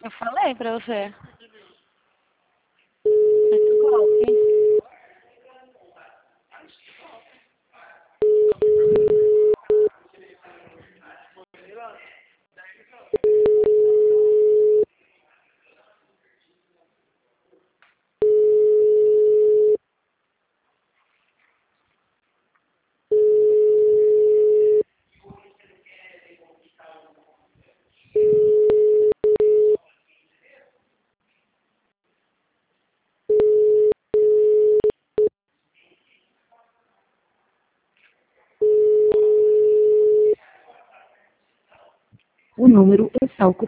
Eu falei pra você. Muito golpe. O número está ocupado.